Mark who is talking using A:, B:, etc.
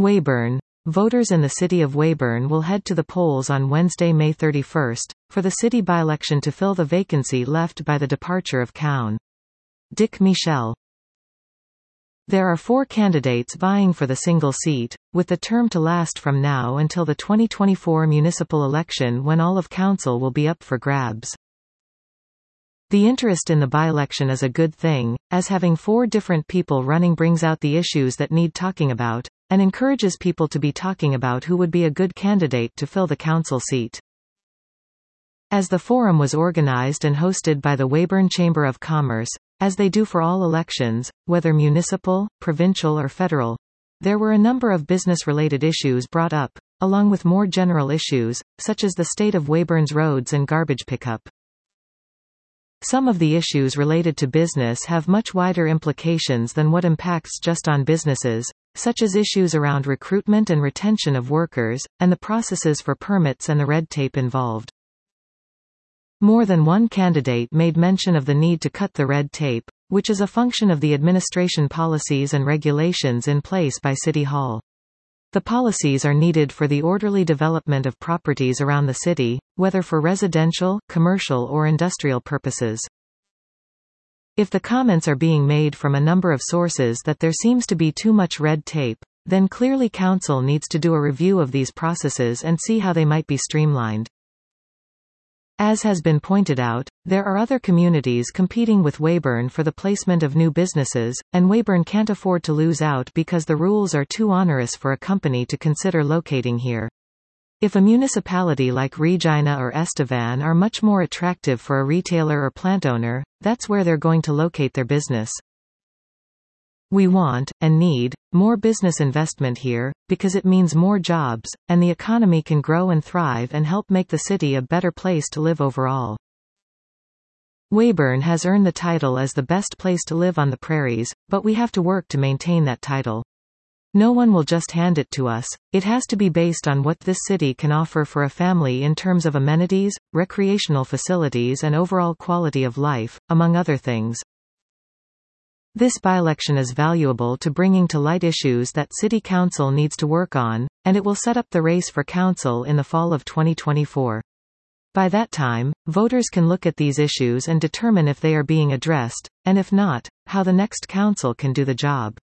A: Weyburn. Voters in the city of Weyburn will head to the polls on Wednesday, May 31, for the city by-election to fill the vacancy left by the departure of Cown. Dick Michel. There are 4 candidates vying for the single seat, with the term to last from now until the 2024 municipal election, when all of council will be up for grabs. The interest in the by-election is a good thing, as having 4 different people running brings out the issues that need talking about, and encourages people to be talking about who would be a good candidate to fill the council seat. As the forum was organized and hosted by the Weyburn Chamber of Commerce, as they do for all elections, whether municipal, provincial or federal, there were a number of business-related issues brought up, along with more general issues, such as the state of Weyburn's roads and garbage pickup. Some of the issues related to business have much wider implications than what impacts just on businesses, such as issues around recruitment and retention of workers, and the processes for permits and the red tape involved. More than one candidate made mention of the need to cut the red tape, which is a function of the administration policies and regulations in place by City Hall. The policies are needed for the orderly development of properties around the city, whether for residential, commercial or industrial purposes. If the comments are being made from a number of sources that there seems to be too much red tape, then clearly council needs to do a review of these processes and see how they might be streamlined. As has been pointed out, there are other communities competing with Weyburn for the placement of new businesses, and Weyburn can't afford to lose out because the rules are too onerous for a company to consider locating here. If a municipality like Regina or Estevan are much more attractive for a retailer or plant owner, that's where they're going to locate their business. We want, and need, more business investment here, because it means more jobs, and the economy can grow and thrive and help make the city a better place to live overall. Weyburn has earned the title as the best place to live on the prairies, but we have to work to maintain that title. No one will just hand it to us. It has to be based on what this city can offer for a family in terms of amenities, recreational facilities and overall quality of life, among other things. This by-election is valuable to bringing to light issues that City Council needs to work on, and it will set up the race for council in the fall of 2024. By that time, voters can look at these issues and determine if they are being addressed, and if not, how the next council can do the job.